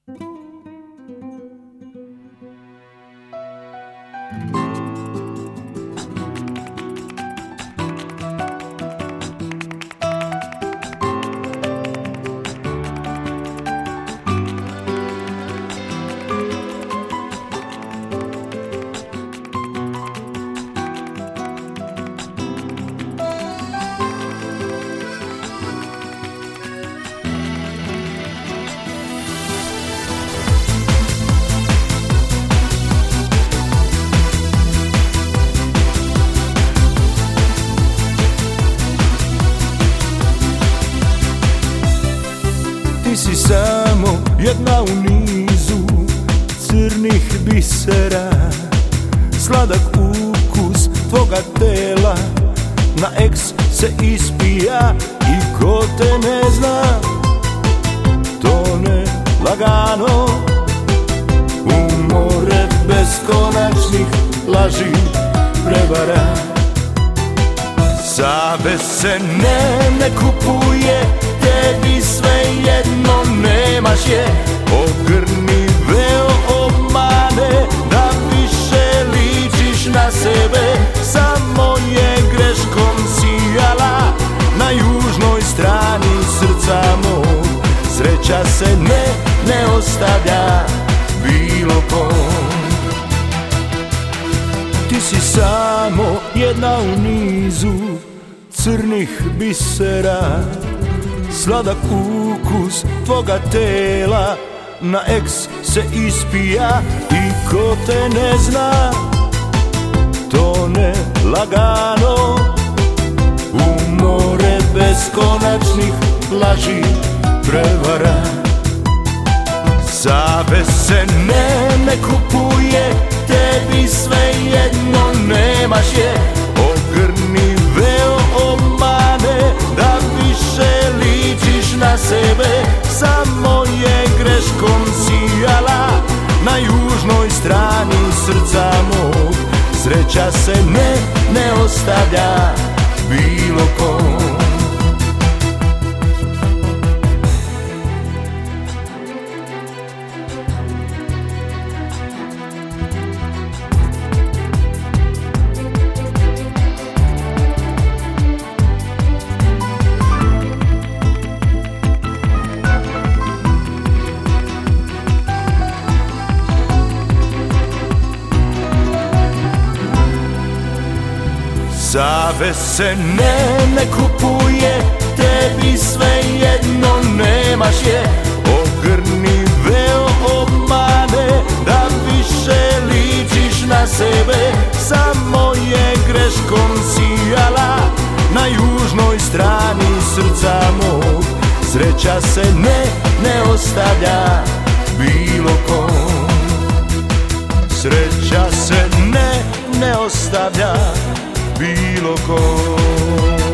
Ti si samo jedna u nizu crnih bisera, sladak ukus tvoga tela na eks se ispija i ko te ne zna tone lagano u more beskonačnih laži prevara. Savez se ne kupuje, tebi svejedno nemaš je. Ogrni veo obmane da više ličiš na sebe. Samo je greškom sijala na južnoj strani srca mog. Sreća se ne ostavlja bilo kom. Ti si samo jedna u nizu crnih bisera, sladak ukus tvoga tela na eks se ispija i ko te ne zna tone lagano u more beskonačnih laži prevara. Savez se ne kupuje, tebi svejedno nemaš je. Ogrni veo obmane da više ličiš na sebe. Samo je greškom sijala na južnoj strani srca mog. Sreća se ne ostavlja bilo kom. Savez se ne kupuje, tebi svejedno nemaš je. Ogrni veo obmane da više ličiš na sebe. Samo je greškom sijala na južnoj strani srca mog. Sreća se ne ostavlja bilo kom. Sreća se ne ostavlja bilo kom.